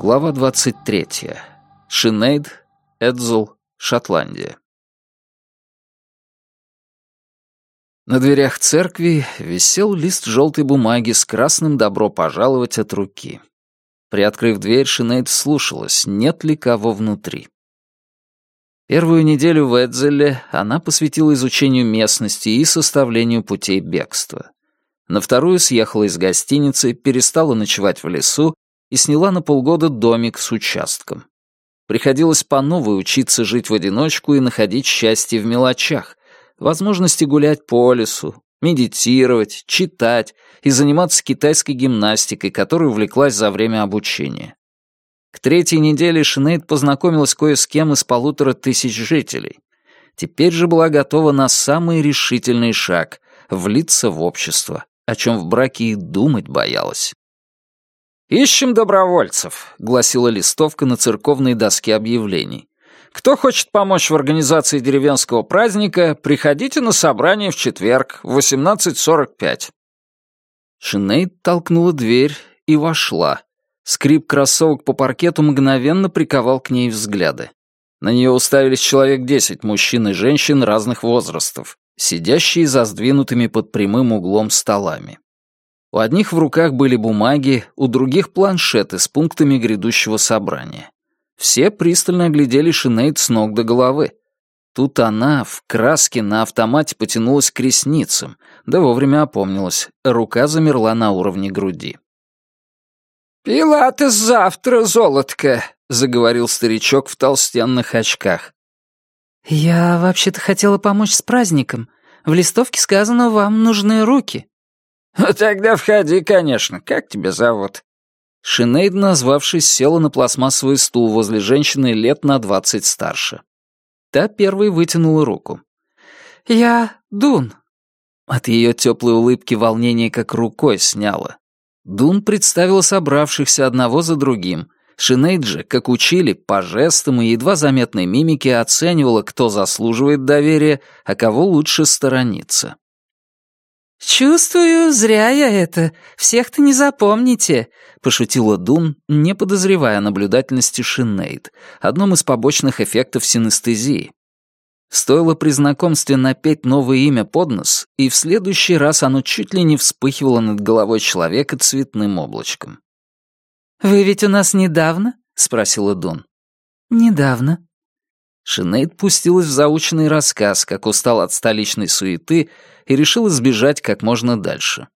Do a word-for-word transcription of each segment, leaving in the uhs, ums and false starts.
Глава двадцать третья. Синейд, Эдзел, Шотландия. На дверях церкви висел лист желтой бумаги с красным «Добро пожаловать» от руки. Приоткрыв дверь, Синейд вслушалась, нет ли кого внутри. Первую неделю в Эдзеле она посвятила изучению местности и составлению путей бегства. На вторую съехала из гостиницы, перестала ночевать в лесу и сняла на полгода домик с участком. Приходилось по новой учиться жить в одиночку и находить счастье в мелочах, возможности гулять по лесу, медитировать, читать и заниматься китайской гимнастикой, которой увлеклась за время обучения. К третьей неделе Синейд познакомилась кое с кем из полутора тысяч жителей. Теперь же была готова на самый решительный шаг — влиться в общество, о чем в браке и думать боялась. «Ищем добровольцев», — гласила листовка на церковной доске объявлений. «Кто хочет помочь в организации деревенского праздника, приходите на собрание в четверг в восемнадцать сорок пять». Синейд толкнула дверь и вошла. Скрип кроссовок по паркету мгновенно приковал к ней взгляды. На нее уставились человек десять мужчин и женщин разных возрастов, сидящие за сдвинутыми под прямым углом столами. У одних в руках были бумаги, у других планшеты с пунктами грядущего собрания. Все пристально оглядели Синейд с ног до головы. Тут она в краске на автомате потянулась к ресницам, да вовремя опомнилась, рука замерла на уровне груди. «Пилатес завтра, золотко», — заговорил старичок в толстенных очках. «Я вообще-то хотела помочь с праздником. В листовке сказано, вам нужны руки». «Ну тогда входи, конечно. Как тебя зовут?» Синейд, назвавшись, села на пластмассовый стул возле женщины лет на двадцать старше. Та первой вытянула руку. «Я Дун». От ее теплой улыбки волнение как рукой сняло. Дун представила собравшихся одного за другим. Синейд же, как учили, по жестам и едва заметной мимике оценивала, кто заслуживает доверия, а кого лучше сторониться. «Чувствую, зря я это. Всех-то не запомните», — пошутила Дун, не подозревая о наблюдательности Синейд, одном из побочных эффектов синестезии. Стоило при знакомстве напеть новое имя под нос, и в следующий раз оно чуть ли не вспыхивало над головой человека цветным облачком. «Вы ведь у нас недавно?» — спросила Дун. «Недавно». Синейд пустилась в заученный рассказ, как устал от столичной суеты, и решил избежать как можно дальше.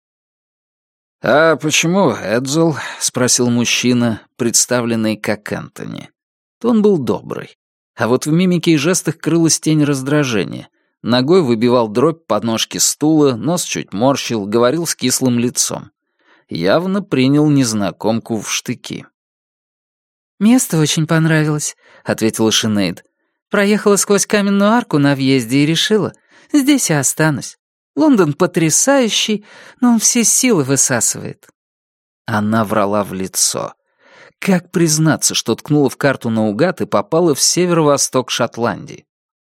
«А почему Эдзел?» — спросил мужчина, представленный как Энтони. Он был добрый. А вот в мимике и жестах крылась тень раздражения. Ногой выбивал дробь под ножки стула, нос чуть морщил, говорил с кислым лицом. Явно принял незнакомку в штыки. «Место очень понравилось», — ответила Синейд. «Проехала сквозь каменную арку на въезде и решила, здесь и останусь. Лондон потрясающий, но он все силы высасывает». Она врала в лицо. Как признаться, что ткнула в карту наугад и попала в северо-восток Шотландии?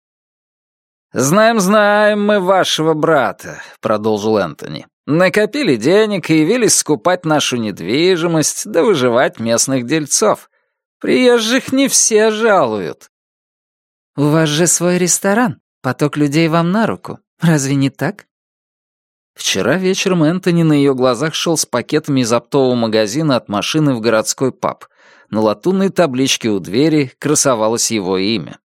«Знаем, знаем мы вашего брата», — продолжил Энтони. «Накопили денег и явились скупать нашу недвижимость, да выживать местных дельцов. Приезжих не все жалуют». «У вас же свой ресторан, поток людей вам на руку. Разве не так?» Вчера вечером Энтони на ее глазах шел с пакетами из оптового магазина от машины в городской паб. На латунной табличке у двери красовалось его имя.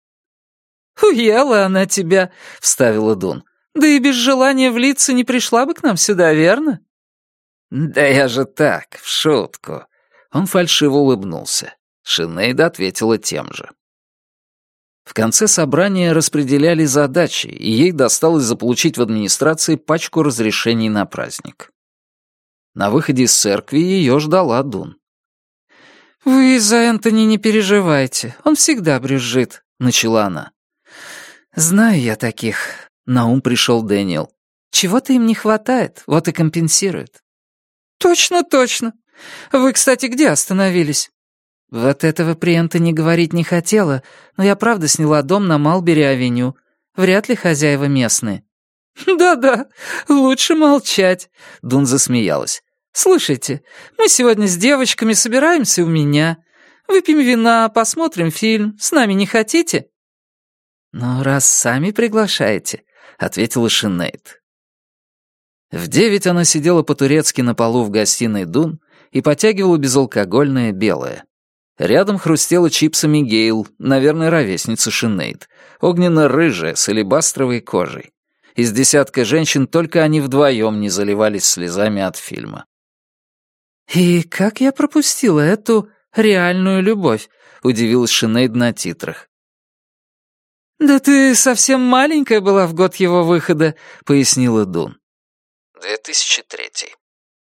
«Уела она тебя», — вставила Дун. «Да и без желания влиться не пришла бы к нам сюда, верно?» «Да я же так, в шутку». Он фальшиво улыбнулся. Синейд ответила тем же. В конце собрания распределяли задачи, и ей досталось заполучить в администрации пачку разрешений на праздник. На выходе из церкви ее ждала Дун. «Вы из-за Энтони не переживайте, он всегда брюзжит», — начала она. «Знаю я таких», — на ум пришел Дэниел. «Чего-то им не хватает, вот и компенсируют». «Точно, точно. Вы, кстати, где остановились?» «Вот этого при Энтони говорить не хотела, но я правда сняла дом на Малбери-авеню. Вряд ли хозяева местные». «Да-да, лучше молчать», — Дун засмеялась. Слушайте, мы сегодня с девочками собираемся у меня. Выпьем вина, посмотрим фильм. С нами не хотите?» «Ну, раз сами приглашаете», — ответила Шинейд. В девять она сидела по-турецки на полу в гостиной Дун и потягивала безалкогольное белое. Рядом хрустела чипсами Гейл, наверное, ровесница Шинейд, огненно-рыжая, с алебастровой кожей. Из десятка женщин только они вдвоем не заливались слезами от фильма. «И как я пропустила эту реальную любовь?» — удивилась Шинейд на титрах. «Да ты совсем маленькая была в год его выхода», — пояснила Дун. две тысячи третий.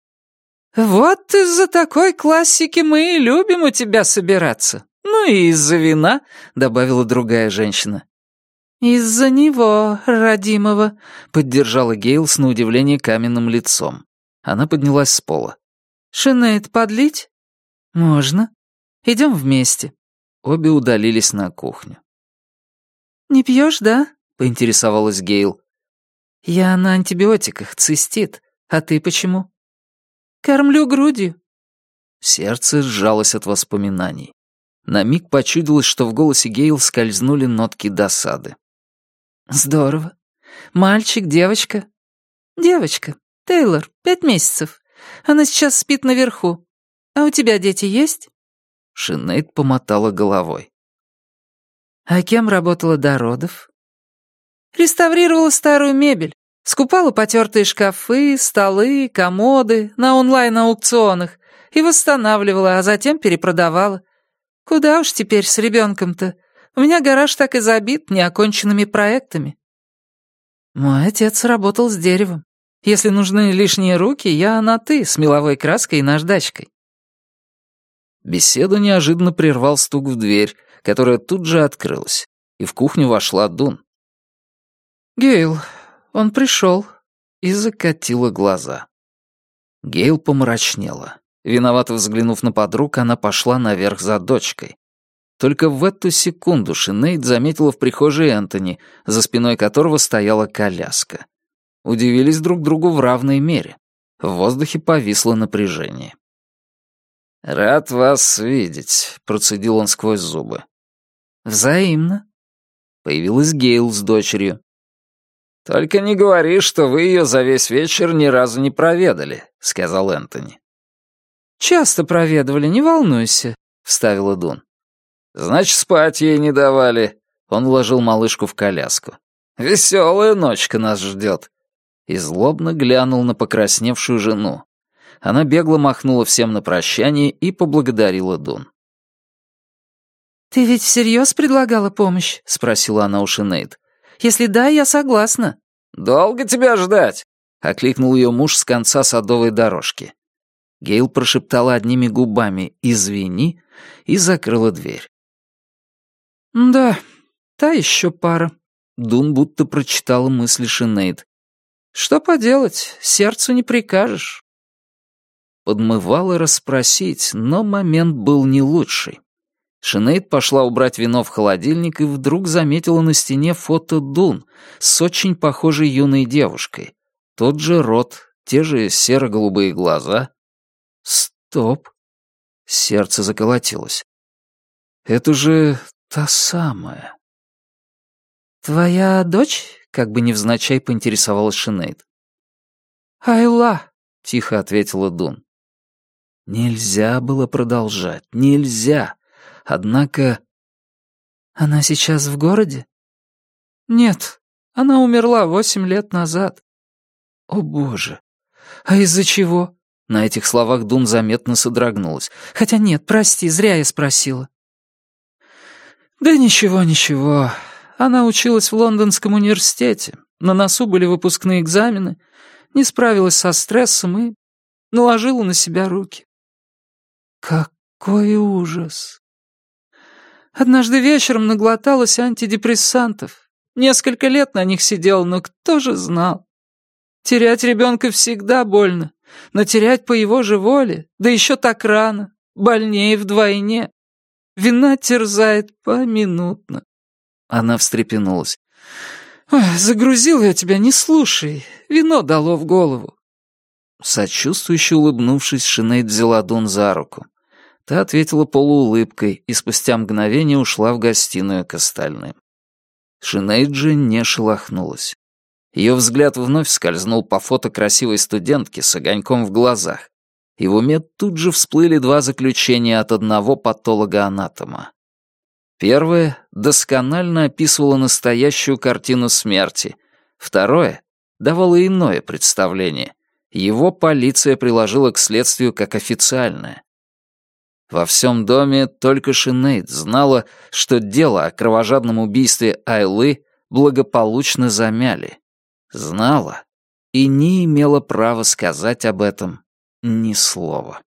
«Вот из-за такой классики мы и любим у тебя собираться. Ну и из-за вина», — добавила другая женщина. «Из-за него, родимого», — поддержала Гейл с на удивление каменным лицом. Она поднялась с пола. «Шинейд, подлить?» «Можно. Идем вместе». Обе удалились на кухню. «Не пьешь, да?» — поинтересовалась Гейл. «Я на антибиотиках, цистит. А ты почему?» «Кормлю грудью». Сердце сжалось от воспоминаний. На миг почудилось, что в голосе Гейл скользнули нотки досады. «Здорово. Мальчик, девочка?» «Девочка. Тейлор, пять месяцев. Она сейчас спит наверху. А у тебя дети есть?» Шинейд помотала головой. «А кем работала до родов?» «Реставрировала старую мебель. Скупала потертые шкафы, столы, комоды на онлайн-аукционах и восстанавливала, а затем перепродавала. Куда уж теперь с ребенком-то? У меня гараж так и забит неоконченными проектами». «Мой отец работал с деревом. Если нужны лишние руки, я на «ты» с меловой краской и наждачкой». Беседу неожиданно прервал стук в дверь, которая тут же открылась, и в кухню вошла Дун. «Гейл, он пришел», и закатила глаза. Гейл помрачнела. Виновато взглянув на подруг, она пошла наверх за дочкой. Только в эту секунду Шинейд заметила в прихожей Энтони, за спиной которого стояла коляска. Удивились друг другу в равной мере. В воздухе повисло напряжение. «Рад вас видеть», — процедил он сквозь зубы. «Взаимно». Появилась Гейл с дочерью. «Только не говори, что вы ее за весь вечер ни разу не проведали», — сказал Энтони. «Часто проведывали, не волнуйся», — вставила Дун. «Значит, спать ей не давали». Он уложил малышку в коляску. «Веселая ночка нас ждет». И злобно глянул на покрасневшую жену. Она бегло махнула всем на прощание и поблагодарила Дун. «Ты ведь всерьез предлагала помощь?» — спросила она у Шинейд. «Если да, я согласна». «Долго тебя ждать?» — окликнул ее муж с конца садовой дорожки. Гейл прошептала одними губами «извини» и закрыла дверь. «Да, та еще пара», — Дун будто прочитала мысли Шинейд. «Что поделать, сердцу не прикажешь». Подмывало расспросить, но момент был не лучший. Шинейд пошла убрать вино в холодильник и вдруг заметила на стене фото Дун с очень похожей юной девушкой. Тот же рот, те же серо-голубые глаза. Стоп. Сердце заколотилось. Это же та самая. «Твоя дочь?» — как бы невзначай поинтересовалась Шинейд. «Айла», — тихо ответила Дун. Нельзя было продолжать, нельзя. Однако... «Она сейчас в городе?» «Нет, она умерла восемь лет назад». «О, боже! А из-за чего?» На этих словах Дун заметно содрогнулась. «Хотя нет, прости, зря я спросила». «Да ничего, ничего. Она училась в Лондонском университете. На носу были выпускные экзамены, не справилась со стрессом и наложила на себя руки». «Какой ужас!» Однажды вечером наглоталась антидепрессантов. Несколько лет на них сидела, но кто же знал? Терять ребенка всегда больно, но терять по его же воле, да еще так рано, больнее вдвойне. Вина терзает поминутно. Она встрепенулась. «Ой, загрузил я тебя, не слушай. Вино дало в голову». Сочувствующе улыбнувшись, Шинейд взяла Дун за руку. Та ответила полуулыбкой и спустя мгновение ушла в гостиную к остальным. Шинейд же не шелохнулась. Ее взгляд вновь скользнул по фото красивой студентки с огоньком в глазах, и в уме тут же всплыли два заключения от одного патолога-анатома. Первое досконально описывало настоящую картину смерти, второе давало иное представление. Его полиция приложила к следствию как официальное. Во всем доме только Шинейд знала, что дело о кровожадном убийстве Айлы благополучно замяли. Знала и не имела права сказать об этом ни слова.